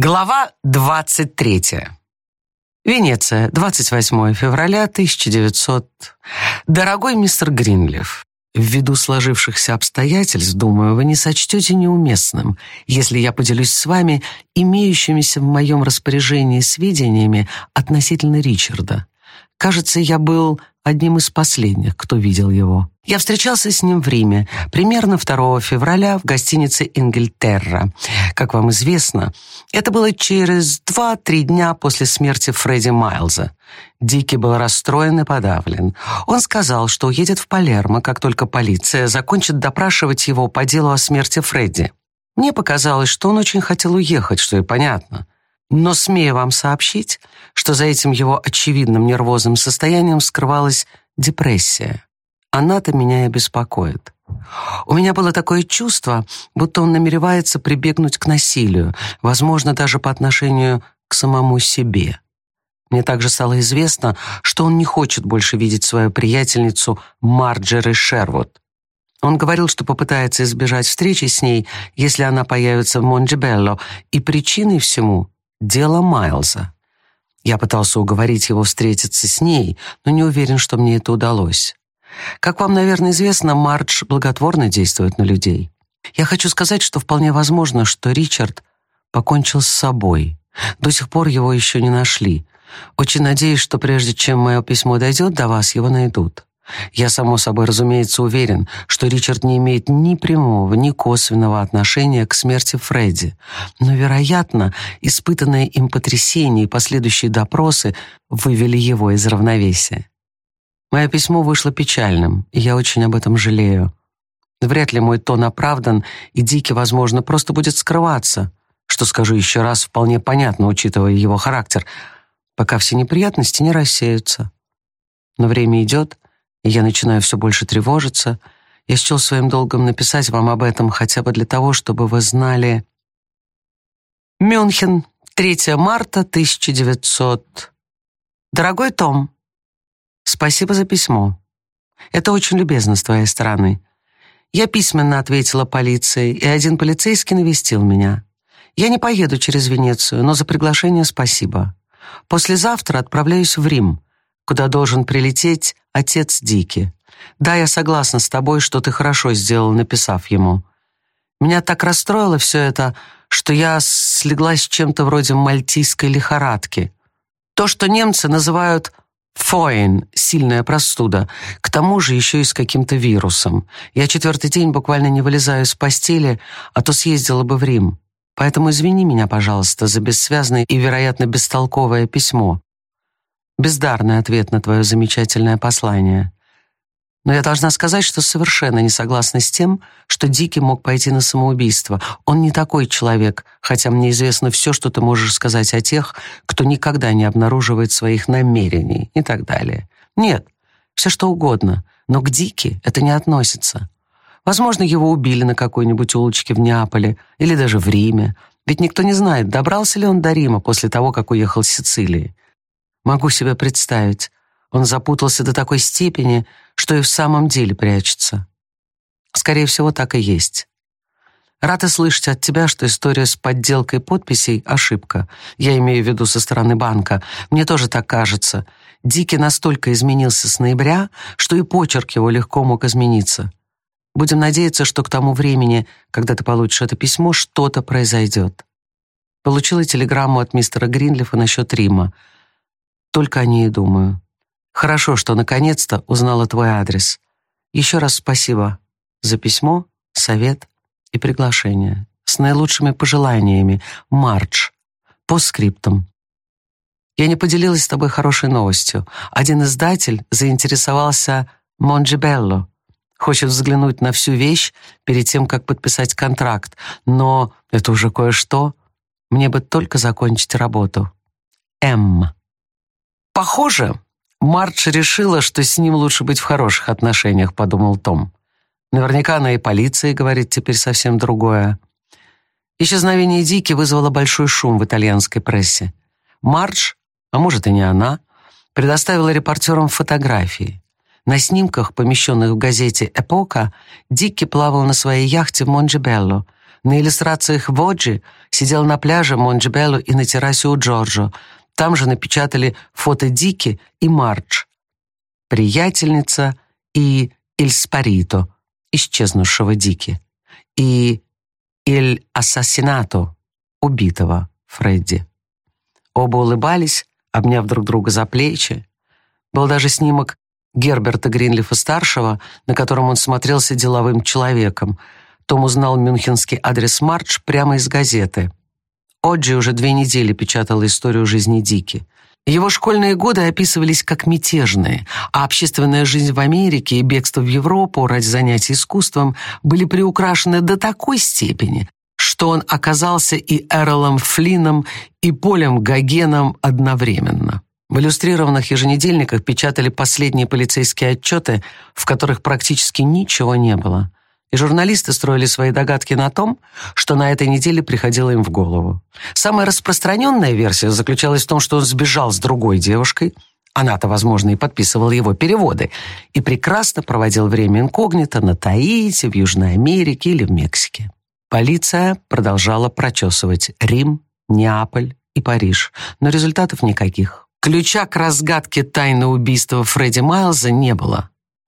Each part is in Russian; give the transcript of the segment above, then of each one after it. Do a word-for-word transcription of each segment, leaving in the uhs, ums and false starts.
Глава двадцать третья. Венеция, двадцать восьмое февраля тысяча девятьсот. Дорогой мистер Гринлиф, ввиду сложившихся обстоятельств, думаю, вы не сочтете неуместным, если я поделюсь с вами имеющимися в моем распоряжении сведениями относительно Ричарда. Кажется, я был одним из последних, кто видел его. Я встречался с ним в Риме, примерно второго февраля в гостинице «Ингильтерра». Как вам известно, это было через два-три дня после смерти Фредди Майлза. Дики был расстроен и подавлен. Он сказал, что уедет в Палермо, как только полиция закончит допрашивать его по делу о смерти Фредди. Мне показалось, что он очень хотел уехать, что и понятно. Но смею вам сообщить, что за этим его очевидным нервозным состоянием скрывалась депрессия. Она-то меня и беспокоит. У меня было такое чувство, будто он намеревается прибегнуть к насилию, возможно, даже по отношению к самому себе. Мне также стало известно, что он не хочет больше видеть свою приятельницу Марджери Шервуд. Он говорил, что попытается избежать встречи с ней, если она появится в Монтебелло, и причиной всему — дело Майлза. Я пытался уговорить его встретиться с ней, но не уверен, что мне это удалось. Как вам, наверное, известно, Мардж благотворно действует на людей. Я хочу сказать, что вполне возможно, что Ричард покончил с собой. До сих пор его еще не нашли. Очень надеюсь, что прежде чем мое письмо дойдет до вас, его найдут. Я, само собой, разумеется, уверен, что Ричард не имеет ни прямого, ни косвенного отношения к смерти Фредди. Но, вероятно, испытанное им потрясение и последующие допросы вывели его из равновесия. Мое письмо вышло печальным, и я очень об этом жалею. Вряд ли мой тон оправдан, и Дики, возможно, просто будет скрываться, что, скажу еще раз, вполне понятно, учитывая его характер, пока все неприятности не рассеются. Но время идет, и я начинаю все больше тревожиться. Я счел своим долгом написать вам об этом хотя бы для того, чтобы вы знали. Мюнхен, третьего марта тысяча девятьсот. Дорогой Том, спасибо за письмо. Это очень любезно с твоей стороны. Я письменно ответила полиции, и один полицейский навестил меня. Я не поеду через Венецию, но за приглашение спасибо. Послезавтра отправляюсь в Рим, куда должен прилететь отец Дики. Да, я согласна с тобой, что ты хорошо сделал, написав ему. Меня так расстроило все это, что я слеглась с чем-то вроде мальтийской лихорадки. То, что немцы называют «фойн» — сильная простуда, к тому же еще и с каким-то вирусом. Я четвертый день буквально не вылезаю из постели, а то съездила бы в Рим. Поэтому извини меня, пожалуйста, за бессвязное и, вероятно, бестолковое письмо. Бездарный ответ на твое замечательное послание. Но я должна сказать, что совершенно не согласна с тем, что Дики мог пойти на самоубийство. Он не такой человек, хотя мне известно все, что ты можешь сказать о тех, кто никогда не обнаруживает своих намерений и так далее. Нет, все что угодно, но к Дики это не относится. Возможно, его убили на какой-нибудь улочке в Неаполе или даже в Риме, ведь никто не знает, добрался ли он до Рима после того, как уехал с Сицилии. Могу себе представить, он запутался до такой степени, что и в самом деле прячется. Скорее всего, так и есть. Рад и слышать от тебя, что история с подделкой подписей — ошибка. Я имею в виду со стороны банка. Мне тоже так кажется. Дики настолько изменился с ноября, что и почерк его легко мог измениться. Будем надеяться, что к тому времени, когда ты получишь это письмо, что-то произойдет. Получила телеграмму от мистера Гринлифа насчет Рима. Только о ней и думаю. Хорошо, что наконец-то узнала твой адрес. Еще раз спасибо за письмо, совет и приглашение. С наилучшими пожеланиями. Мардж. Постскриптум. Я не поделилась с тобой хорошей новостью. Один издатель заинтересовался Монтебелло. Хочет взглянуть на всю вещь перед тем, как подписать контракт. Но это уже кое-что. Мне бы только закончить работу. М. Похоже, Мардж решила, что с ним лучше быть в хороших отношениях, подумал Том. Наверняка она и полиции говорит теперь совсем другое. Исчезновение Дики вызвало большой шум в итальянской прессе. Мардж, а может и не она, предоставила репортерам фотографии. На снимках, помещенных в газете «Эпока», Дики плавал на своей яхте в Монтебелло, На иллюстрациях Воджи сидел на пляже Монджебелло и на террасе у Джорджо. Там же напечатали фото Дики и Мардж, приятельница, и «Иль Спарито», исчезнувшего Дики, и «Иль Ассасинато», убитого Фредди. Оба улыбались, обняв друг друга за плечи. Был даже снимок Герберта Гринлифа-старшего, на котором он смотрелся деловым человеком. Том узнал мюнхенский адрес Мардж прямо из газеты. Оджи уже две недели печатала историю жизни Дики. Его школьные годы описывались как мятежные, а общественная жизнь в Америке и бегство в Европу ради занятий искусством были приукрашены до такой степени, что он оказался и Эролом Флинном, и Полем Гогеном одновременно. В иллюстрированных еженедельниках печатали последние полицейские отчеты, в которых практически ничего не было. И журналисты строили свои догадки на том, что на этой неделе приходило им в голову. Самая распространенная версия заключалась в том, что он сбежал с другой девушкой, она-то, возможно, и подписывала его переводы, и прекрасно проводил время инкогнито на Таити, в Южной Америке или в Мексике. Полиция продолжала прочесывать Рим, Неаполь и Париж, но результатов никаких. Ключа к разгадке тайны убийства Фредди Майлза не было.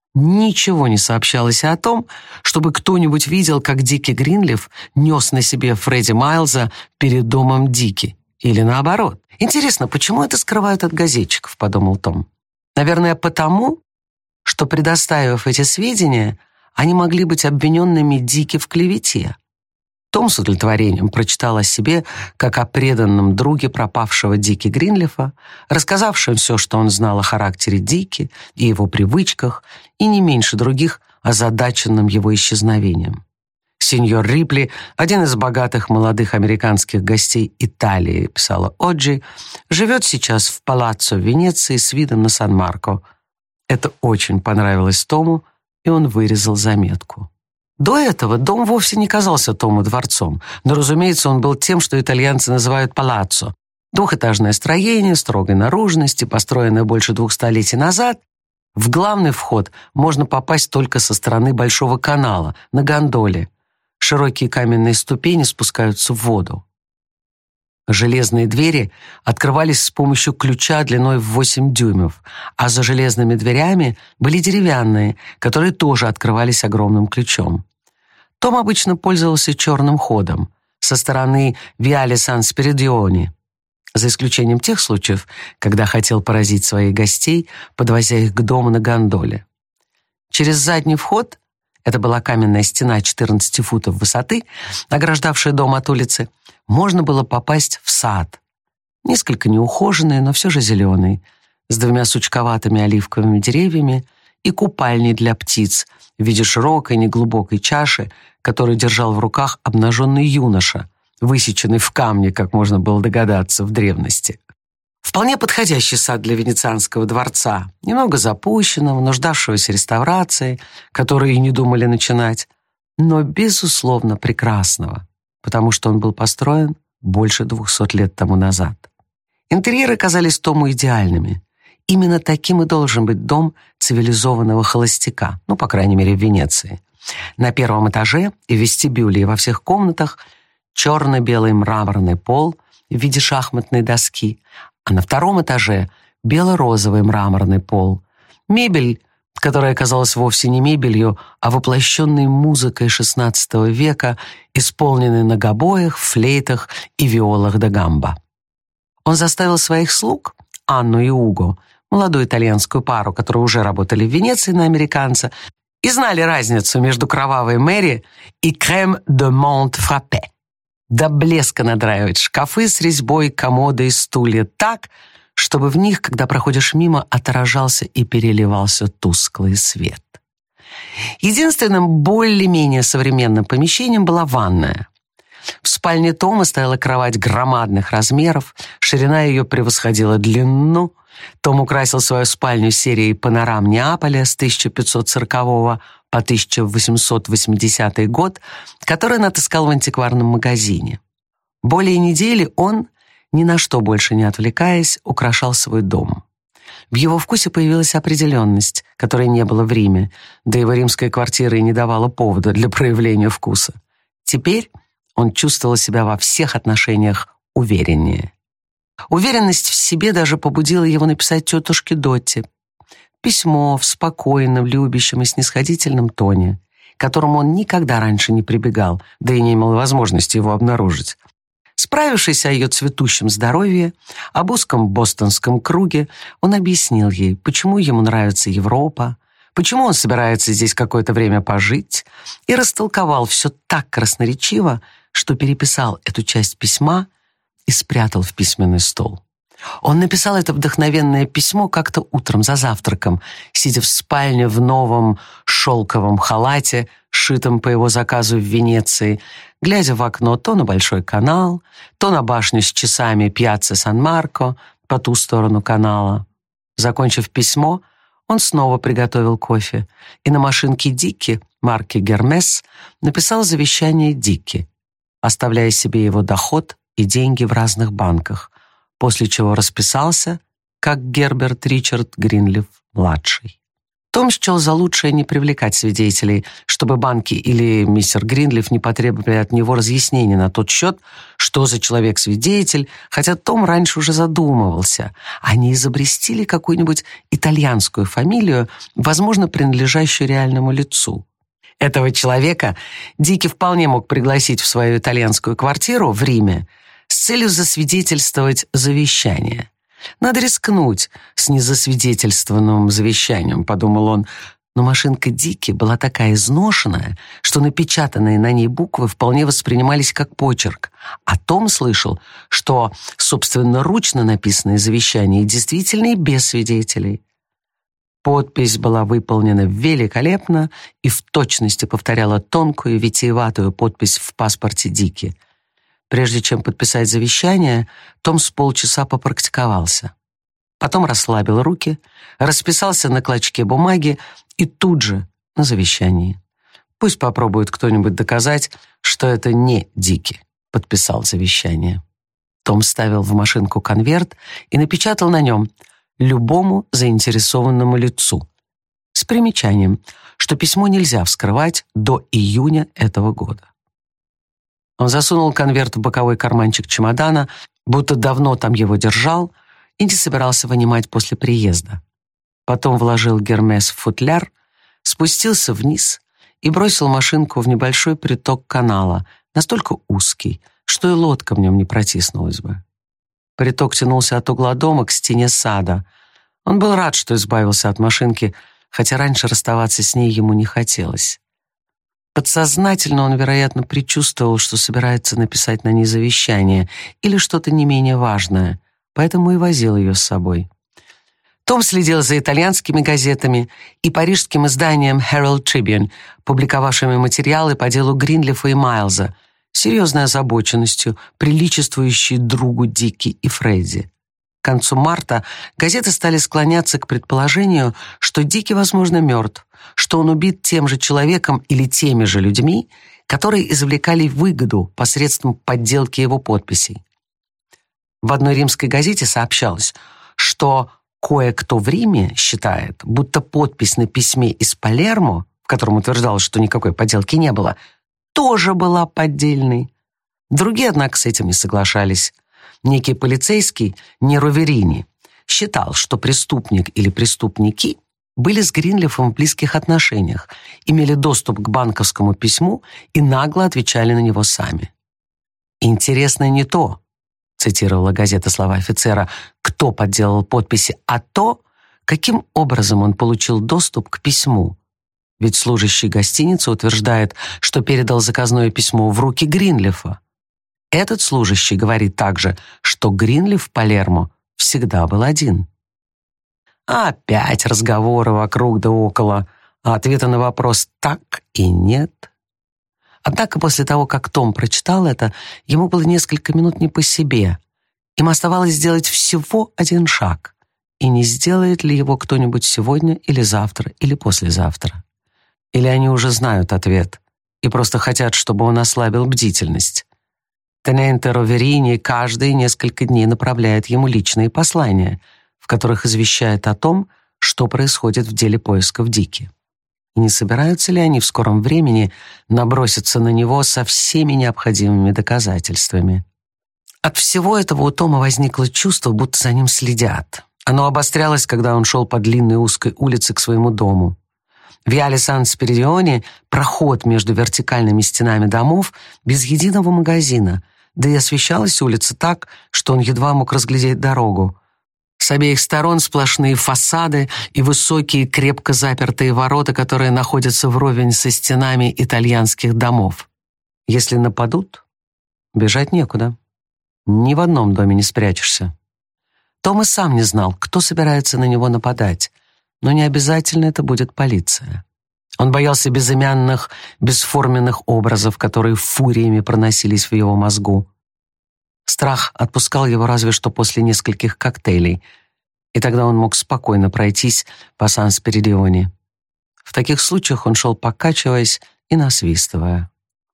Ничего не сообщалось о том, чтобы кто-нибудь видел, как Дики Гринлиф нес на себе Фредди Майлза перед домом Дики. Или наоборот. «Интересно, почему это скрывают от газетчиков?» — подумал Том. «Наверное, потому, что, предоставив эти сведения, они могли быть обвиненными Дики в клевете». Том с удовлетворением прочитал о себе, как о преданном друге пропавшего Дики Гринлифа, рассказавшем все, что он знал о характере Дики и его привычках, и не меньше других озадаченным его исчезновением. Сеньор Рипли, один из богатых молодых американских гостей Италии, писала Оджи, живет сейчас в палаццо в Венеции с видом на Сан-Марко. Это очень понравилось Тому, и он вырезал заметку. До этого дом вовсе не казался Тому дворцом, но, разумеется, он был тем, что итальянцы называют палаццо. Двухэтажное строение, строгой наружности, построенное больше двух столетий назад. В главный вход можно попасть только со стороны Большого канала, на гондоле. Широкие каменные ступени спускаются в воду. Железные двери открывались с помощью ключа длиной в восемь дюймов, а за железными дверями были деревянные, которые тоже открывались огромным ключом. Том обычно пользовался черным ходом со стороны Виале Сан-Спиридиони, за исключением тех случаев, когда хотел поразить своих гостей, подвозя их к дому на гондоле. Через задний вход, это была каменная стена четырнадцати футов высоты, ограждавшая дом от улицы, можно было попасть в сад. Несколько неухоженный, но все же зеленый, с двумя сучковатыми оливковыми деревьями и купальней для птиц в виде широкой неглубокой чаши, которую держал в руках обнаженный юноша, высеченный в камне, как можно было догадаться, в древности. Вполне подходящий сад для венецианского дворца, немного запущенного, нуждавшегося реставрацией, которую и не думали начинать, но, безусловно, прекрасного, потому что он был построен больше двухсот лет тому назад. Интерьеры казались Тому идеальными. Именно таким и должен быть дом цивилизованного холостяка, ну, по крайней мере, в Венеции. На первом этаже и в вестибюле и во всех комнатах черно-белый мраморный пол в виде шахматной доски, а на втором этаже бело-розовый мраморный пол. Мебель, которая оказалась вовсе не мебелью, а воплощенной музыкой шестнадцатого века, исполненной на гобоях, флейтах и виолах да гамба. Он заставил своих слуг, Анну и Уго, молодую итальянскую пару, которые уже работали в Венеции на американца, и знали разницу между кровавой Мэри и крем де монт фраппе, до блеска надраивать шкафы с резьбой, комоды и стулья так, чтобы в них, когда проходишь мимо, отражался и переливался тусклый свет. Единственным более-менее современным помещением была ванная. В спальне Тома стояла кровать громадных размеров, ширина ее превосходила длину. Том украсил свою спальню серией панорам Неаполя с тысяча пятьсот сорокового по тысяча восемьсот восьмидесятый год, который он отыскал в антикварном магазине. Более недели он, ни на что больше не отвлекаясь, украшал свой дом. В его вкусе появилась определенность, которой не было в Риме, да его римская квартира и не давала повода для проявления вкуса. Теперь Он чувствовал себя во всех отношениях увереннее. Уверенность в себе даже побудила его написать тетушке Дотти письмо в спокойном, любящем и снисходительном тоне, к которому он никогда раньше не прибегал, да и не имел возможности его обнаружить. Справившись о ее цветущем здоровье, об узком бостонском круге, он объяснил ей, почему ему нравится Европа, почему он собирается здесь какое-то время пожить, и растолковал все так красноречиво, что переписал эту часть письма и спрятал в письменный стол. Он написал это вдохновенное письмо как-то утром за завтраком, сидя в спальне в новом шелковом халате, сшитом по его заказу в Венеции, глядя в окно то на Большой канал, то на башню с часами Пьяцца Сан-Марко по ту сторону канала. Закончив письмо, он снова приготовил кофе и на машинке Дикки марки «Гермес» написал завещание Дикки, оставляя себе его доход и деньги в разных банках, после чего расписался, как Герберт Ричард Гринлиф-младший. Том счел за лучшее не привлекать свидетелей, чтобы банки или мистер Гринлиф не потребовали от него разъяснений на тот счет, что за человек-свидетель, хотя Том раньше уже задумывался, а не изобрести ли какую-нибудь итальянскую фамилию, возможно, принадлежащую реальному лицу. Этого человека Дикки вполне мог пригласить в свою итальянскую квартиру в Риме с целью засвидетельствовать завещание. «Надо рискнуть с незасвидетельствованным завещанием», — подумал он, но машинка Дикки была такая изношенная, что напечатанные на ней буквы вполне воспринимались как почерк, а Том слышал, что собственноручно написанное завещание действительно и без свидетелей. Подпись была выполнена великолепно и в точности повторяла тонкую витиеватую подпись в паспорте Дикки. Прежде чем подписать завещание, Том с полчаса попрактиковался. Потом расслабил руки, расписался на клочке бумаги и тут же на завещании. Пусть попробует кто-нибудь доказать, что это не Дикки подписал завещание. Том вставил в машинку конверт и напечатал на нем «любому заинтересованному лицу» с примечанием, что письмо нельзя вскрывать до июня этого года. Он засунул конверт в боковой карманчик чемодана, будто давно там его держал и не собирался вынимать после приезда. Потом вложил Гермес в футляр, спустился вниз и бросил машинку в небольшой приток канала, настолько узкий, что и лодка в нем не протиснулась бы. Приток тянулся от угла дома к стене сада. Он был рад, что избавился от машинки, хотя раньше расставаться с ней ему не хотелось. Подсознательно он, вероятно, предчувствовал, что собирается написать на ней завещание или что-то не менее важное, поэтому и возил ее с собой. Том следил за итальянскими газетами и парижским изданием Herald Tribune, публиковавшими материалы по делу Гринлифа и Майлза, серьезной озабоченностью, приличествующей другу Дикки и Фредди. К концу марта газеты стали склоняться к предположению, что Дикки, возможно, мертв, что он убит тем же человеком или теми же людьми, которые извлекали выгоду посредством подделки его подписей. В одной римской газете сообщалось, что кое-кто в Риме считает, будто подпись на письме из Палермо, в котором утверждалось, что никакой подделки не было, тоже была поддельной. Другие, однако, с этим не соглашались. Некий полицейский, Неро Верини, считал, что преступник или преступники были с Гринлифом в близких отношениях, имели доступ к банковскому письму и нагло отвечали на него сами. «Интересно не то», — цитировала газета слова офицера, «кто подделал подписи, а то, каким образом он получил доступ к письму. Ведь служащий гостиницы утверждает, что передал заказное письмо в руки Гринлифа. Этот служащий говорит также, что Гринлиф в Палермо всегда был один». Опять разговоры вокруг да около, а ответа на вопрос «так» и «нет». Однако после того, как Том прочитал это, ему было несколько минут не по себе. Им оставалось сделать всего один шаг. И не сделает ли его кто-нибудь сегодня или завтра, или послезавтра? Или они уже знают ответ и просто хотят, чтобы он ослабил бдительность? Тененте Роверини каждые несколько дней направляет ему личные послания, в которых извещает о том, что происходит в деле поисков Дикки. И не собираются ли они в скором времени наброситься на него со всеми необходимыми доказательствами? От всего этого у Тома возникло чувство, будто за ним следят. Оно обострялось, когда он шел по длинной узкой улице к своему дому. В Виале Сан-Спиридионе проход между вертикальными стенами домов без единого магазина, да и освещалась улица так, что он едва мог разглядеть дорогу. С обеих сторон сплошные фасады и высокие, крепко запертые ворота, которые находятся вровень со стенами итальянских домов. Если нападут, бежать некуда. Ни в одном доме не спрячешься. Том и сам не знал, кто собирается на него нападать, но не обязательно это будет полиция. Он боялся безымянных, бесформенных образов, которые фуриями проносились в его мозгу. Страх отпускал его разве что после нескольких коктейлей, и тогда он мог спокойно пройтись по Сан-Спиридионе. В таких случаях он шел, покачиваясь и насвистывая.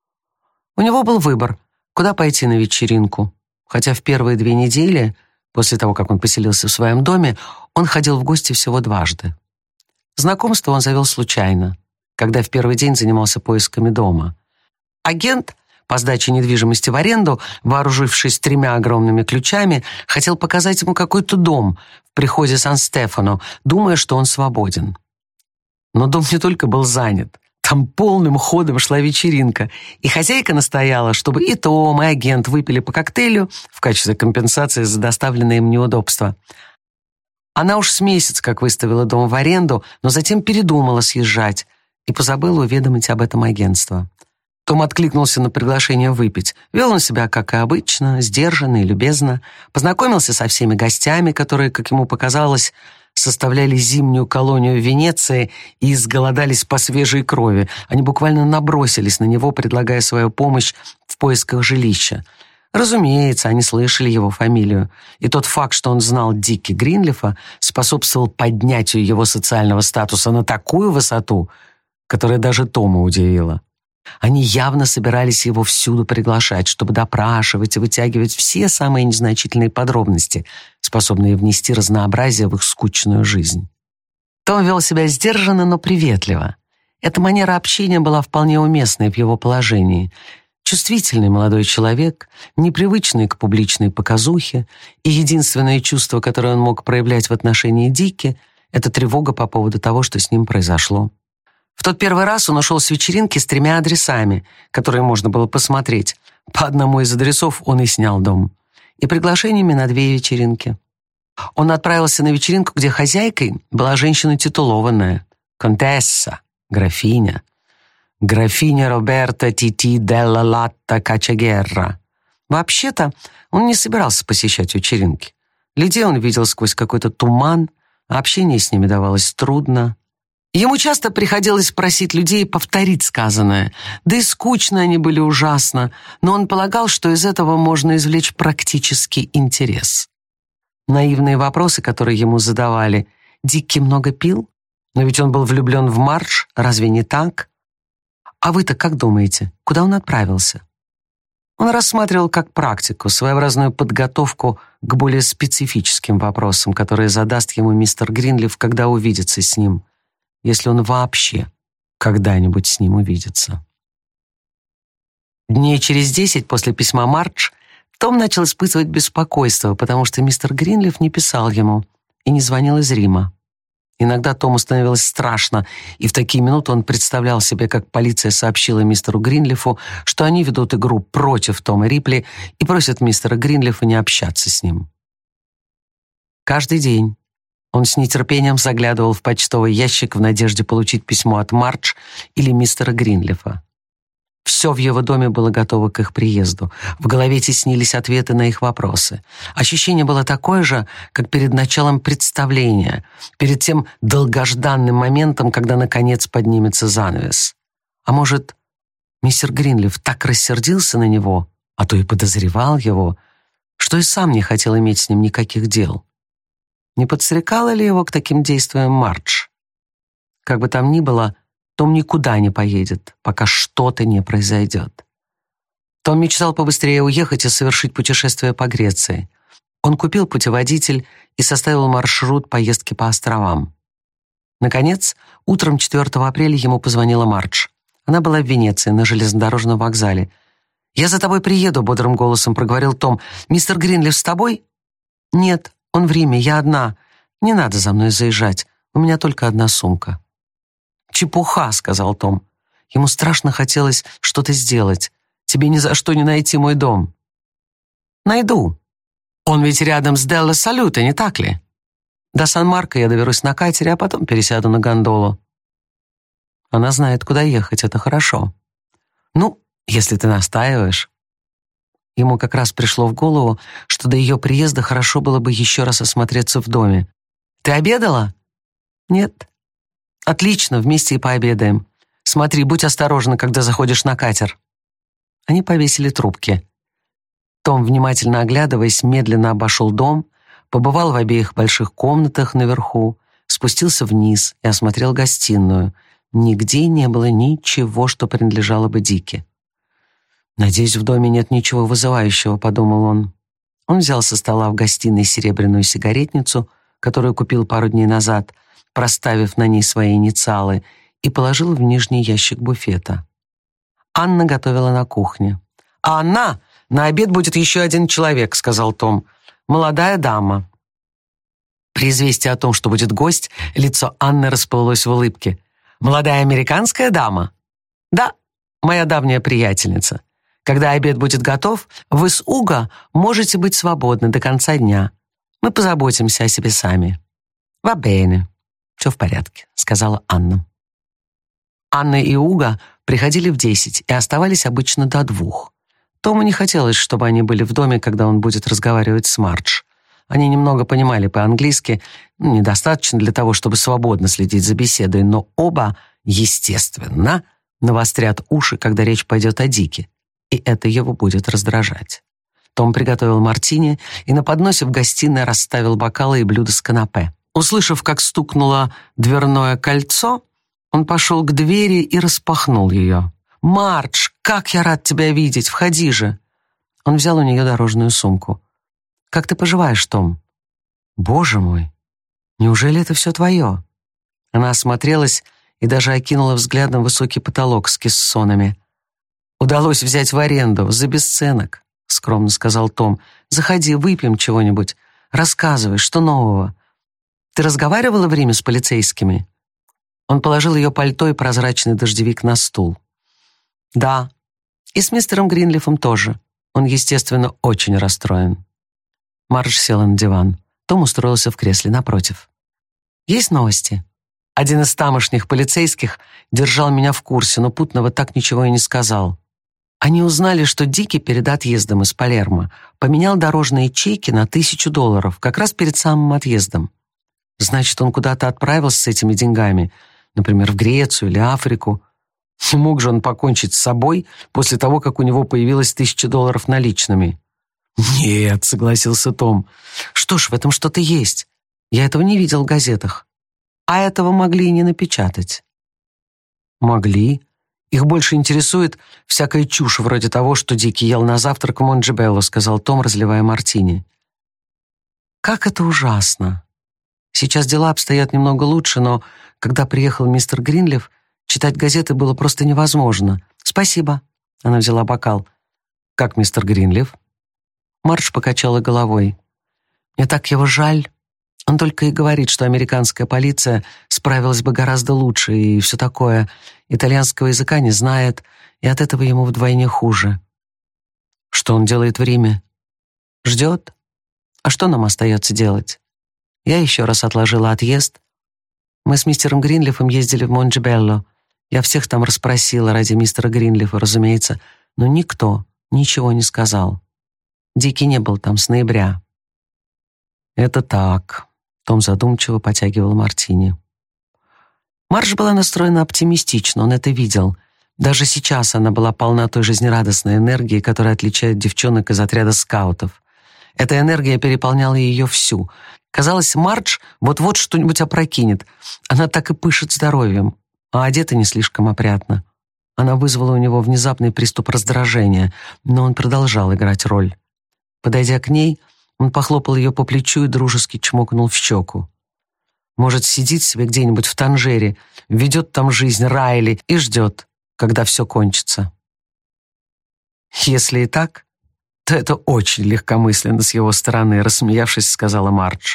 У него был выбор, куда пойти на вечеринку, хотя в первые две недели, после того, как он поселился в своем доме, он ходил в гости всего дважды. Знакомство он завел случайно, когда в первый день занимался поисками дома. Агент по сдаче недвижимости в аренду, вооружившись тремя огромными ключами, хотел показать ему какой-то дом в приходе Сан-Стефано, думая, что он свободен. Но дом не только был занят. Там полным ходом шла вечеринка, и хозяйка настояла, чтобы и Том, и агент выпили по коктейлю в качестве компенсации за доставленные им неудобства. Она уж с месяц как выставила дом в аренду, но затем передумала съезжать и позабыла уведомить об этом агентство. Том откликнулся на приглашение выпить. Вел он себя, как и обычно, сдержанно и любезно, познакомился со всеми гостями, которые, как ему показалось, составляли зимнюю колонию в Венеции и изголодались по свежей крови. Они буквально набросились на него, предлагая свою помощь в поисках жилища. Разумеется, они слышали его фамилию, и тот факт, что он знал Дикки Гринлифа, способствовал поднятию его социального статуса на такую высоту, которая даже Тома удивила. Они явно собирались его всюду приглашать, чтобы допрашивать и вытягивать все самые незначительные подробности, способные внести разнообразие в их скучную жизнь. Том вел себя сдержанно, но приветливо. Эта манера общения была вполне уместной в его положении. Чувствительный молодой человек, непривычный к публичной показухе, и единственное чувство, которое он мог проявлять в отношении Дикки, это тревога по поводу того, что с ним произошло. В тот первый раз он ушел с вечеринки с тремя адресами, которые можно было посмотреть. По одному из адресов он и снял дом. И приглашениями на две вечеринки. Он отправился на вечеринку, где хозяйкой была женщина титулованная. Контесса, графиня. Графиня Роберта Тити делла Латта Качагерра. Вообще-то он не собирался посещать вечеринки. Людей он видел сквозь какой-то туман, а общение с ними давалось трудно. Ему часто приходилось просить людей повторить сказанное, да и скучно они были ужасно, но он полагал, что из этого можно извлечь практический интерес. Наивные вопросы, которые ему задавали. Дикки много пил? Но ведь он был влюблен в Мардж, разве не так? А вы-то как думаете, куда он отправился? Он рассматривал как практику, своеобразную подготовку к более специфическим вопросам, которые задаст ему мистер Гринлиф, когда увидится с ним, если он вообще когда-нибудь с ним увидится. Дней через десять после письма Мардж Том начал испытывать беспокойство, потому что мистер Гринлиф не писал ему и не звонил из Рима. Иногда Тому становилось страшно, и в такие минуты он представлял себе, как полиция сообщила мистеру Гринлифу, что они ведут игру против Тома Рипли и просят мистера Гринлифа не общаться с ним. Каждый день он с нетерпением заглядывал в почтовый ящик в надежде получить письмо от Мардж или мистера Гринлифа. Все в его доме было готово к их приезду. В голове теснились ответы на их вопросы. Ощущение было такое же, как перед началом представления, перед тем долгожданным моментом, когда, наконец, поднимется занавес. А может, мистер Гринлиф так рассердился на него, а то и подозревал его, что и сам не хотел иметь с ним никаких дел. Не подстрекала ли его к таким действиям Мардж? Как бы там ни было, Том никуда не поедет, пока что-то не произойдет. Том мечтал побыстрее уехать и совершить путешествие по Греции. Он купил путеводитель и составил маршрут поездки по островам. Наконец, утром четвёртого апреля ему позвонила Мардж. Она была в Венеции, на железнодорожном вокзале. «Я за тобой приеду», — бодрым голосом проговорил Том. «Мистер Гринлиф с тобой?» «Нет, он в Риме, я одна. Не надо за мной заезжать, у меня только одна сумка». «Чепуха», — сказал Том. Ему страшно хотелось что-то сделать. «Тебе ни за что не найти мой дом». «Найду. Он ведь рядом с Делла Салюте, не так ли? До Сан-Марко я доберусь на катере, а потом пересяду на гондолу». Она знает, куда ехать, это хорошо. «Ну, если ты настаиваешь». Ему как раз пришло в голову, что до ее приезда хорошо было бы еще раз осмотреться в доме. «Ты обедала?» «Нет». «Отлично, вместе и пообедаем. Смотри, будь осторожна, когда заходишь на катер». Они повесили трубки. Том, внимательно оглядываясь, медленно обошел дом, побывал в обеих больших комнатах наверху, спустился вниз и осмотрел гостиную. Нигде не было ничего, что принадлежало бы Дике. «Надеюсь, в доме нет ничего вызывающего», — подумал он. Он взял со стола в гостиной серебряную сигаретницу, которую купил пару дней назад, проставив на ней свои инициалы, и положил в нижний ящик буфета. Анна готовила на кухне. «Анна, на обед будет еще один человек», — сказал Том. «Молодая дама». При известии о том, что будет гость, лицо Анны расплылось в улыбке. «Молодая американская дама?» «Да, моя давняя приятельница. Когда обед будет готов, вы с Уго можете быть свободны до конца дня. Мы позаботимся о себе сами». «Va bene. Все в порядке», — сказала Анна. Анна и Уго приходили в десять и оставались обычно до двух. Тому не хотелось, чтобы они были в доме, когда он будет разговаривать с Мардж. Они немного понимали по-английски, недостаточно для того, чтобы свободно следить за беседой, но оба, естественно, навострят уши, когда речь пойдет о Дике, и это его будет раздражать. Том приготовил мартини и на подносе в гостиной расставил бокалы и блюда с канапе. Услышав, как стукнуло дверное кольцо, он пошел к двери и распахнул ее. «Мардж, как я рад тебя видеть! Входи же!» Он взял у нее дорожную сумку. «Как ты поживаешь, Том?» «Боже мой! Неужели это все твое?» Она осмотрелась и даже окинула взглядом высокий потолок с кессонами. «Удалось взять в аренду, за бесценок», — скромно сказал Том. «Заходи, выпьем чего-нибудь. Рассказывай, что нового? Ты разговаривала в Риме с полицейскими?» Он положил ее пальто и прозрачный дождевик на стул. «Да, и с мистером Гринлифом тоже. Он, естественно, очень расстроен». Мардж села на диван. Том устроился в кресле напротив. «Есть новости?» Один из тамошних полицейских держал меня в курсе, но путного так ничего и не сказал. Они узнали, что Дики перед отъездом из Палермо поменял дорожные чеки на тысячу долларов, как раз перед самым отъездом. Значит, он куда-то отправился с этими деньгами, например, в Грецию или Африку. Не мог же он покончить с собой после того, как у него появилась тысяча долларов наличными? «Нет», — согласился Том. «Что ж, в этом что-то есть. Я этого не видел в газетах. А этого могли и не напечатать». «Могли. Их больше интересует всякая чушь вроде того, что Дики ел на завтрак в Монджебелло», — сказал Том, разливая мартини. «Как это ужасно. Сейчас дела обстоят немного лучше, но когда приехал мистер Гринлиф, читать газеты было просто невозможно. Спасибо». Она взяла бокал. «Как мистер Гринлиф?» Мардж покачала головой. «Мне так его жаль. Он только и говорит, что американская полиция справилась бы гораздо лучше и все такое. Итальянского языка не знает, и от этого ему вдвойне хуже». «Что он делает в Риме?» «Ждет. А что нам остается делать?» Я еще раз отложила отъезд. Мы с мистером Гринлифом ездили в Монджебелло. Я всех там расспросила ради мистера Гринлифа, разумеется, но никто ничего не сказал. Дики не был там с ноября. «Это так», — Том задумчиво потягивал мартини. Мардж была настроена оптимистично, он это видел. Даже сейчас она была полна той жизнерадостной энергии, которая отличает девчонок из отряда скаутов. Эта энергия переполняла ее всю. Казалось, Мардж вот-вот что-нибудь опрокинет. Она так и пышет здоровьем, а одета не слишком опрятно. Она вызвала у него внезапный приступ раздражения, но он продолжал играть роль. Подойдя к ней, он похлопал ее по плечу и дружески чмокнул в щеку. Может, сидит себе где-нибудь в Танжере, ведет там жизнь Райли и ждет, когда все кончится. Если и так, то это очень легкомысленно с его стороны, рассмеявшись, сказала Мардж.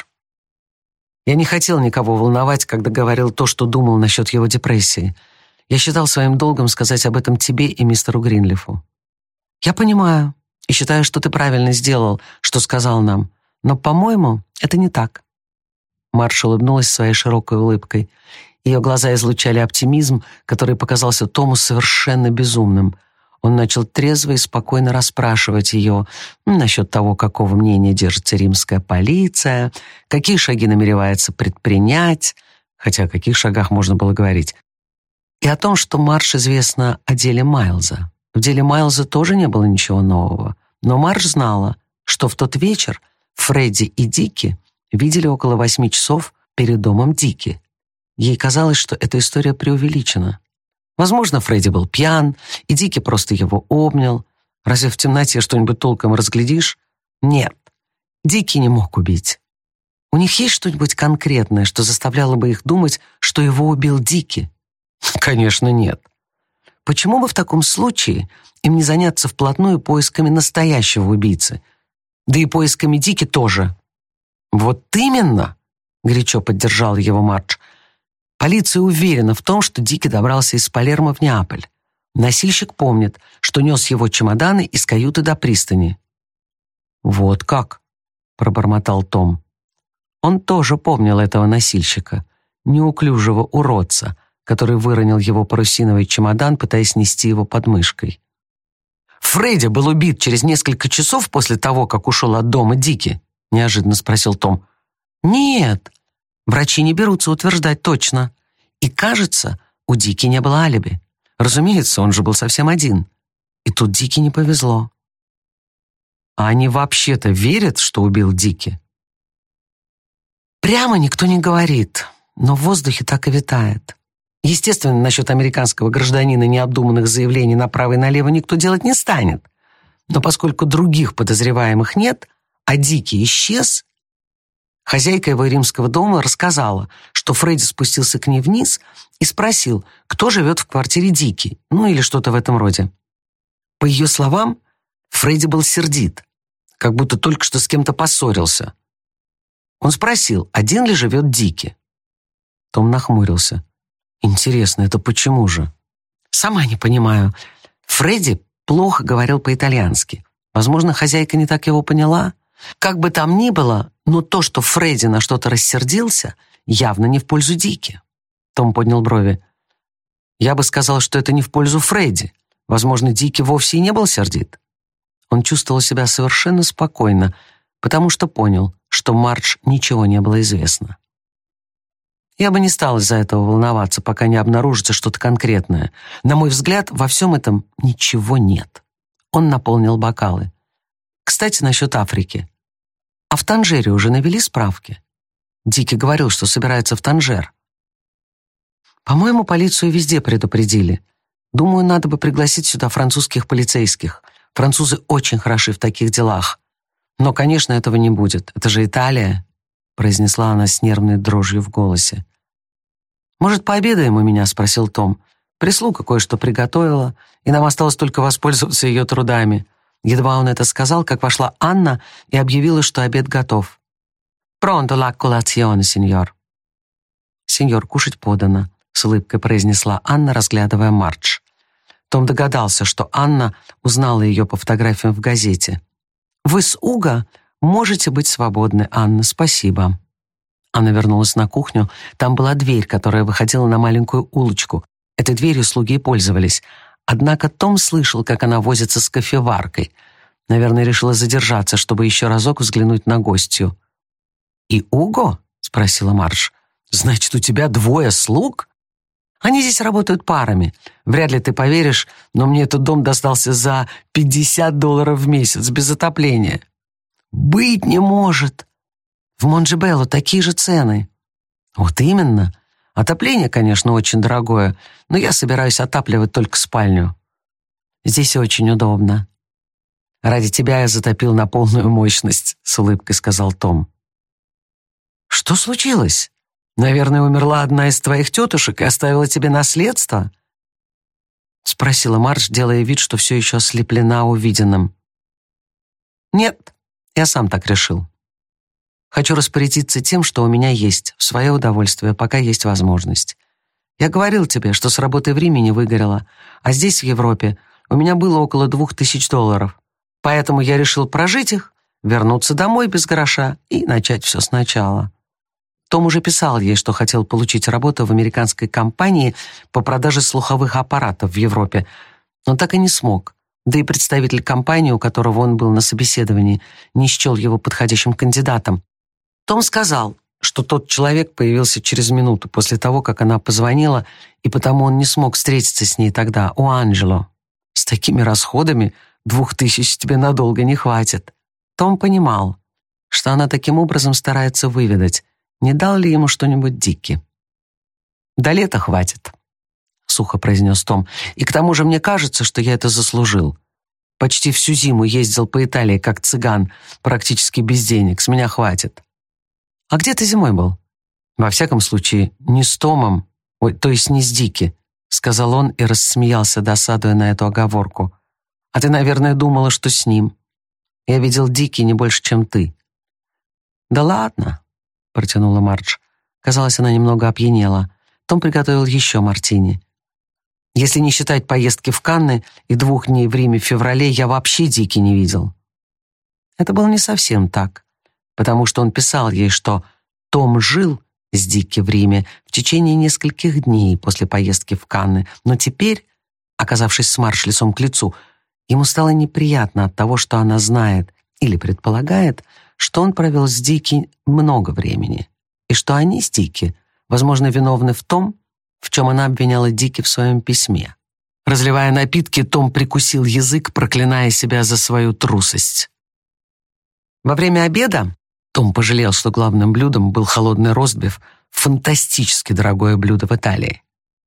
Я не хотел никого волновать, когда говорил то, что думал насчет его депрессии. Я считал своим долгом сказать об этом тебе и мистеру Гринлифу. Я понимаю и считаю, что ты правильно сделал, что сказал нам, но, по-моему, это не так. Мардж улыбнулась своей широкой улыбкой. Ее глаза излучали оптимизм, который показался Тому совершенно безумным. Он начал трезво и спокойно расспрашивать ее насчет того, какого мнения держится римская полиция, какие шаги намеревается предпринять, хотя о каких шагах можно было говорить, и о том, что Мардж известно о деле Майлза. В деле Майлза тоже не было ничего нового, но Мардж знала, что в тот вечер Фредди и Дики видели около восьми часов перед домом Дики. Ей казалось, что эта история преувеличена. Возможно, Фредди был пьян, и Дики просто его обнял. Разве в темноте что-нибудь толком разглядишь? Нет, Дики не мог убить. У них есть что-нибудь конкретное, что заставляло бы их думать, что его убил Дики? Конечно, нет. Почему бы в таком случае им не заняться вплотную поисками настоящего убийцы? Да и поисками Дики тоже. Вот именно, горячо поддержал его Мардж. Полиция уверена в том, что Дики добрался из Палермо в Неаполь. Носильщик помнит, что нес его чемоданы из каюты до пристани. «Вот как?» — пробормотал Том. Он тоже помнил этого носильщика, неуклюжего уродца, который выронил его парусиновый чемодан, пытаясь нести его под мышкой. «Фредди был убит через несколько часов после того, как ушел от дома Дики?» — неожиданно спросил Том. «Нет, врачи не берутся утверждать точно. И, кажется, у Дики не было алиби. Разумеется, он же был совсем один. И тут Дики не повезло». «А они вообще-то верят, что убил Дики?» «Прямо никто не говорит, но в воздухе так и витает. Естественно, насчет американского гражданина необдуманных заявлений направо и налево никто делать не станет. Но поскольку других подозреваемых нет, а Дики исчез, хозяйка его римского дома рассказала, что Фредди спустился к ней вниз и спросил, кто живет в квартире Дики, ну или что-то в этом роде. По ее словам, Фредди был сердит, как будто только что с кем-то поссорился. Он спросил, один ли живет Дики. Том нахмурился. «Интересно, это почему же?» «Сама не понимаю. Фредди плохо говорил по-итальянски. Возможно, хозяйка не так его поняла. Как бы там ни было, но то, что Фредди на что-то рассердился, явно не в пользу Дики». Том поднял брови. «Я бы сказал, что это не в пользу Фредди. Возможно, Дики вовсе и не был сердит». Он чувствовал себя совершенно спокойно, потому что понял, что Мардж ничего не было известно. «Я бы не стал из-за этого волноваться, пока не обнаружится что-то конкретное. На мой взгляд, во всем этом ничего нет». Он наполнил бокалы. «Кстати, насчет Африки. А в Танжере уже навели справки?» Дики говорил, что собирается в Танжер. «По-моему, полицию везде предупредили. Думаю, надо бы пригласить сюда французских полицейских. Французы очень хороши в таких делах. Но, конечно, этого не будет. Это же Италия», — произнесла она с нервной дрожью в голосе. «Может, пообедаем у меня?» — спросил Том. «Прислуга кое-что приготовила, и нам осталось только воспользоваться ее трудами». Едва он это сказал, как вошла Анна и объявила, что обед готов. «Пронто ла колационе, сеньор». «Сеньор, кушать подано», — с улыбкой произнесла Анна, разглядывая Мардж. Том догадался, что Анна узнала ее по фотографиям в газете. «Вы с Уго можете быть свободны, Анна, спасибо». Анна вернулась на кухню. Там была дверь, которая выходила на маленькую улочку. Этой дверью слуги и пользовались. Однако Том слышал, как она возится с кофеваркой. Наверное, решила задержаться, чтобы еще разок взглянуть на гостью. «И Уго?» — спросила Мардж. «Значит, у тебя двое слуг?» «Они здесь работают парами. Вряд ли ты поверишь, но мне этот дом достался за пятьдесят долларов в месяц, без отопления». «Быть не может!» «В Монджебелло такие же цены». «Вот именно. Отопление, конечно, очень дорогое, но я собираюсь отапливать только спальню. Здесь очень удобно». «Ради тебя я затопил на полную мощность», — с улыбкой сказал Том. «Что случилось?» Наверное, умерла одна из твоих тетушек и оставила тебе наследство?» — спросила Мардж, делая вид, что все еще ослеплена увиденным. «Нет, я сам так решил. Хочу распорядиться тем, что у меня есть, в свое удовольствие, пока есть возможность. Я говорил тебе, что с работы в Риме не выгорело, а здесь, в Европе, у меня было около двух тысяч долларов. Поэтому я решил прожить их, вернуться домой без гроша и начать все сначала». Том уже писал ей, что хотел получить работу в американской компании по продаже слуховых аппаратов в Европе, но так и не смог. Да и представитель компании, у которого он был на собеседовании, не счел его подходящим кандидатом. Том сказал, что тот человек появился через минуту после того, как она позвонила, и потому он не смог встретиться с ней тогда, у Анджело. С такими расходами двух тысяч тебе надолго не хватит. Том понимал, что она таким образом старается выведать, не дал ли ему что-нибудь Дикки. «До лета хватит», — сухо произнес Том. «И к тому же мне кажется, что я это заслужил. Почти всю зиму ездил по Италии как цыган, практически без денег. С меня хватит». «А где ты зимой был?» «Во всяком случае, не с Томом, ой, то есть не с Дикки», — сказал он и рассмеялся, досадуя на эту оговорку. «А ты, наверное, думала, что с ним. Я видел Дикки не больше, чем ты». «Да ладно», — протянула Мардж. Казалось, она немного опьянела. Том приготовил еще мартини. «Если не считать поездки в Канны и двух дней в Риме в феврале, я вообще Дикки не видел». Это было не совсем так, потому что он писал ей, что Том жил с Дикки в Риме в течение нескольких дней после поездки в Канны, но теперь, оказавшись с Мардж лицом к лицу, ему стало неприятно от того, что она знает или предполагает, что он провел с Дикки много времени, и что они с Дикки, возможно, виновны в том, в чем она обвиняла Дикки в своем письме. Разливая напитки, Том прикусил язык, проклиная себя за свою трусость. Во время обеда Том пожалел, что главным блюдом был холодный ростбиф, фантастически дорогое блюдо в Италии.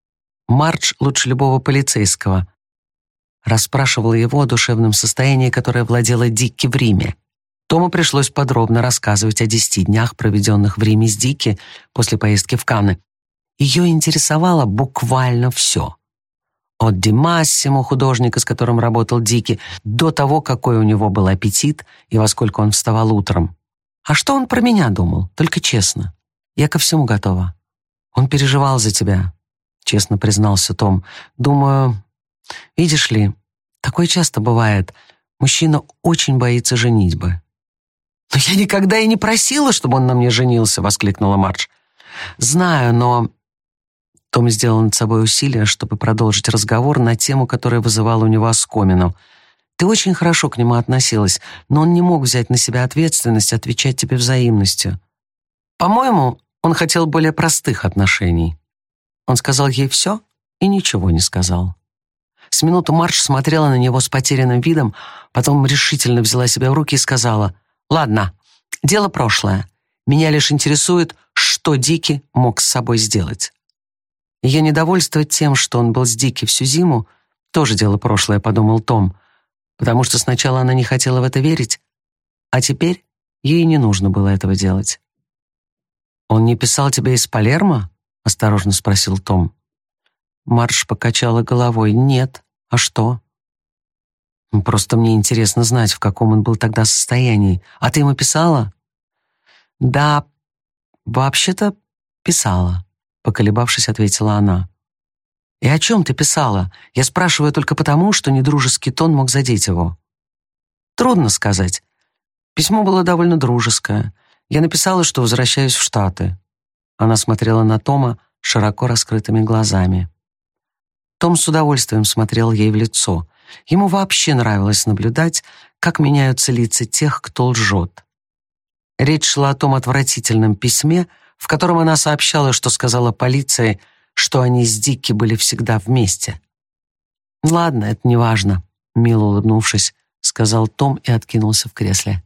Мардж лучше любого полицейского расспрашивала его о душевном состоянии, которое владело Дикки в Риме. Тому пришлось подробно рассказывать о десяти днях, проведенных в Риме с Дикки после поездки в Канны. Ее интересовало буквально все. От Ди Массимо, художника, с которым работал Дикки, до того, какой у него был аппетит и во сколько он вставал утром. «А что он про меня думал? Только честно. Я ко всему готова». «Он переживал за тебя», — честно признался Том. «Думаю, видишь ли, такое часто бывает. Мужчина очень боится женитьбы». «Но я никогда и не просила, чтобы он на мне женился», — воскликнула Мардж. «Знаю, но...» Том сделал над собой усилие, чтобы продолжить разговор на тему, которая вызывала у него оскомину. «Ты очень хорошо к нему относилась, но он не мог взять на себя ответственность отвечать тебе взаимностью. По-моему, он хотел более простых отношений. Он сказал ей все и ничего не сказал». С минуту Мардж смотрела на него с потерянным видом, потом решительно взяла себя в руки и сказала: «Ладно, дело прошлое. Меня лишь интересует, что Дикки мог с собой сделать». Ее недовольство тем, что он был с Дикки всю зиму, тоже дело прошлое, подумал Том, потому что сначала она не хотела в это верить, а теперь ей не нужно было этого делать. «Он не писал тебе из Палермо?» — осторожно спросил Том. Мардж покачала головой. «Нет. А что?» «Просто мне интересно знать, в каком он был тогда состоянии. А ты ему писала?» «Да, вообще-то писала», — поколебавшись, ответила она. «И о чем ты писала? Я спрашиваю только потому, что недружеский тон мог задеть его». «Трудно сказать. Письмо было довольно дружеское. Я написала, что возвращаюсь в Штаты». Она смотрела на Тома широко раскрытыми глазами. Том с удовольствием смотрел ей в лицо. Ему вообще нравилось наблюдать, как меняются лица тех, кто лжет. Речь шла о том отвратительном письме, в котором она сообщала, что сказала полиции, что они с Дикки были всегда вместе. «Ладно, это не важно», — мило улыбнувшись, сказал Том и откинулся в кресле.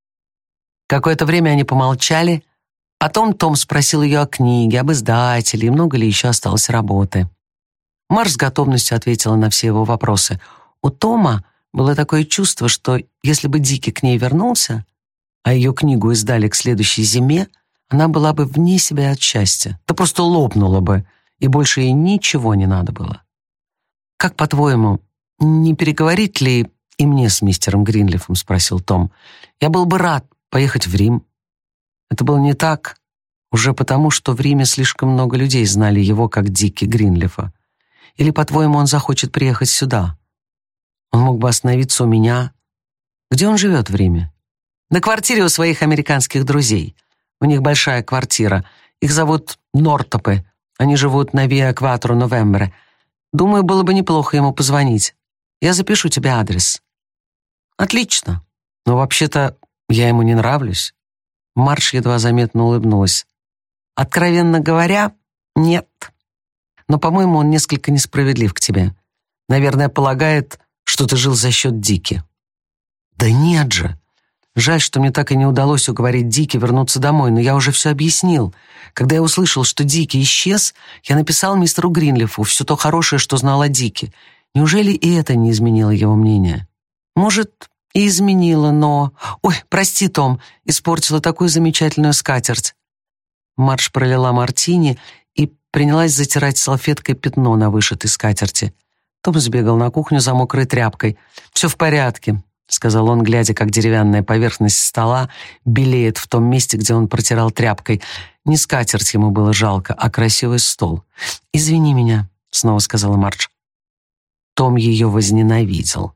Какое-то время они помолчали, потом Том спросил ее о книге, об издателе и много ли еще осталось работы. Мардж с готовностью ответила на все его вопросы. У Тома было такое чувство, что если бы Дикки к ней вернулся, а ее книгу издали к следующей зиме, она была бы вне себя от счастья. Да просто лопнула бы, и больше ей ничего не надо было. «Как, по-твоему, не переговорить ли и мне с мистером Гринлифом?» — спросил Том. «Я был бы рад поехать в Рим». Это было не так, уже потому, что в Риме слишком много людей знали его как Дики Гринлифа. Или, по-твоему, он захочет приехать сюда? Он мог бы остановиться у меня. Где он живет в Риме? На квартире у своих американских друзей. У них большая квартира. Их зовут Нортопы. Они живут на Виа Кватро Новембре. Думаю, было бы неплохо ему позвонить. Я запишу тебе адрес». «Отлично. Но вообще-то я ему не нравлюсь». Мардж едва заметно улыбнулась. «Откровенно говоря, нет. Но, по-моему, он несколько несправедлив к тебе. Наверное, полагает, что ты жил за счет Дики». «Да нет же. Жаль, что мне так и не удалось уговорить Дики вернуться домой, но я уже все объяснил. Когда я услышал, что Дики исчез, я написал мистеру Гринлифу все то хорошее, что знал о Дике. Неужели и это не изменило его мнение?» «Может, и изменило, но... Ой, прости, Том, испортила такую замечательную скатерть». Мардж пролила мартини и принялась затирать салфеткой пятно на вышитой скатерти. Том сбегал на кухню за мокрой тряпкой. «Все в порядке», — сказал он, глядя, как деревянная поверхность стола белеет в том месте, где он протирал тряпкой. Не скатерть ему было жалко, а красивый стол. «Извини меня», — снова сказала Мардж. Том ее возненавидел.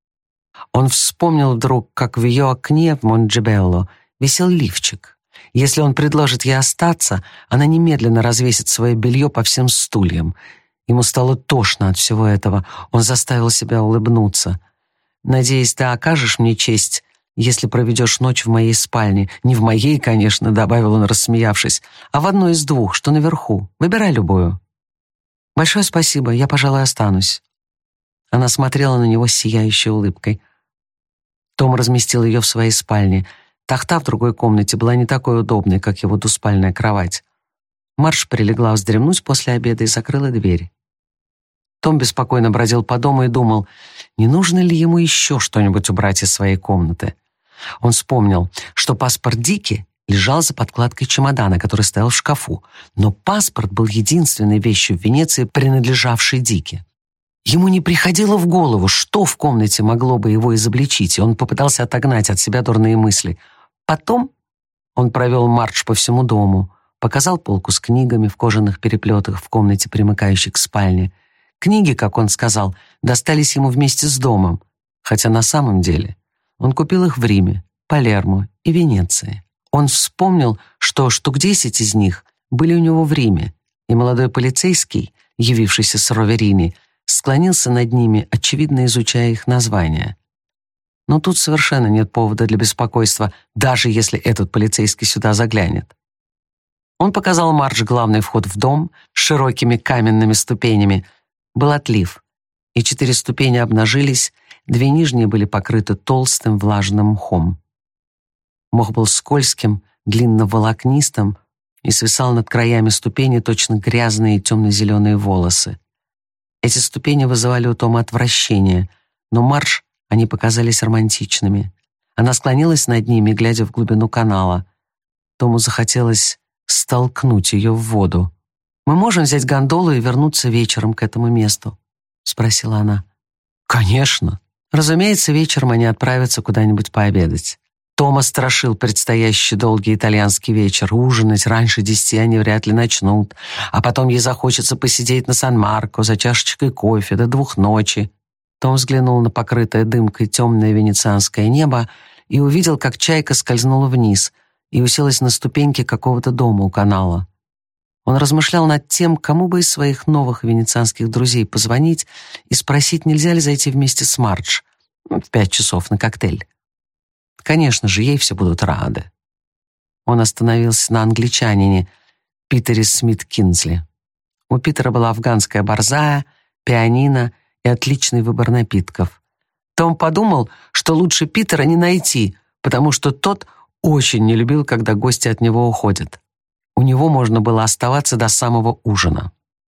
Он вспомнил вдруг, как в ее окне в Монджебелло висел лифчик. Если он предложит ей остаться, она немедленно развесит свое белье по всем стульям. Ему стало тошно от всего этого. Он заставил себя улыбнуться. «Надеюсь, ты окажешь мне честь, если проведешь ночь в моей спальне. Не в моей, конечно», — добавил он, рассмеявшись, «а в одной из двух, что наверху. Выбирай любую». «Большое спасибо, я, пожалуй, останусь». Она смотрела на него с сияющей улыбкой. Том разместил ее в своей спальне. Тахта в другой комнате была не такой удобной, как его двуспальная кровать. Мардж прилегла вздремнуть после обеда и закрыла дверь. Том беспокойно бродил по дому и думал, не нужно ли ему еще что-нибудь убрать из своей комнаты. Он вспомнил, что паспорт Дики лежал за подкладкой чемодана, который стоял в шкафу, но паспорт был единственной вещью в Венеции, принадлежавшей Дике. Ему не приходило в голову, что в комнате могло бы его изобличить, и он попытался отогнать от себя дурные мысли. Потом он провел Мардж по всему дому, показал полку с книгами в кожаных переплетах в комнате, примыкающей к спальне. Книги, как он сказал, достались ему вместе с домом, хотя на самом деле он купил их в Риме, Палермо и Венеции. Он вспомнил, что штук десять из них были у него в Риме, и молодой полицейский, явившийся с Роверини, склонился над ними, очевидно изучая их названия. Но тут совершенно нет повода для беспокойства, даже если этот полицейский сюда заглянет. Он показал Мардж главный вход в дом с широкими каменными ступенями. Был отлив, и четыре ступени обнажились, две нижние были покрыты толстым влажным мхом. Мох был скользким, длинно-волокнистым и свисал над краями ступени точно грязные темно-зеленые волосы. Эти ступени вызывали у Тома отвращение, но Мардж они показались романтичными. Она склонилась над ними, глядя в глубину канала. Тому захотелось столкнуть ее в воду. «Мы можем взять гондолу и вернуться вечером к этому месту?» — спросила она. «Конечно. Разумеется, вечером они отправятся куда-нибудь пообедать». Тома страшил предстоящий долгий итальянский вечер. Ужинать раньше десяти они вряд ли начнут, а потом ей захочется посидеть на Сан-Марко за чашечкой кофе до двух ночи. Том взглянул на покрытое дымкой темное венецианское небо и увидел, как чайка скользнула вниз и уселась на ступеньки какого-то дома у канала. Он размышлял над тем, кому бы из своих новых венецианских друзей позвонить и спросить, нельзя ли зайти вместе с Мардж в пять часов на коктейль. Конечно же, ей все будут рады. Он остановился на англичанине Питере Смит-Кинзли. У Питера была афганская борзая, пианино и отличный выбор напитков. Том подумал, что лучше Питера не найти, потому что тот очень не любил, когда гости от него уходят. У него можно было оставаться до самого ужина.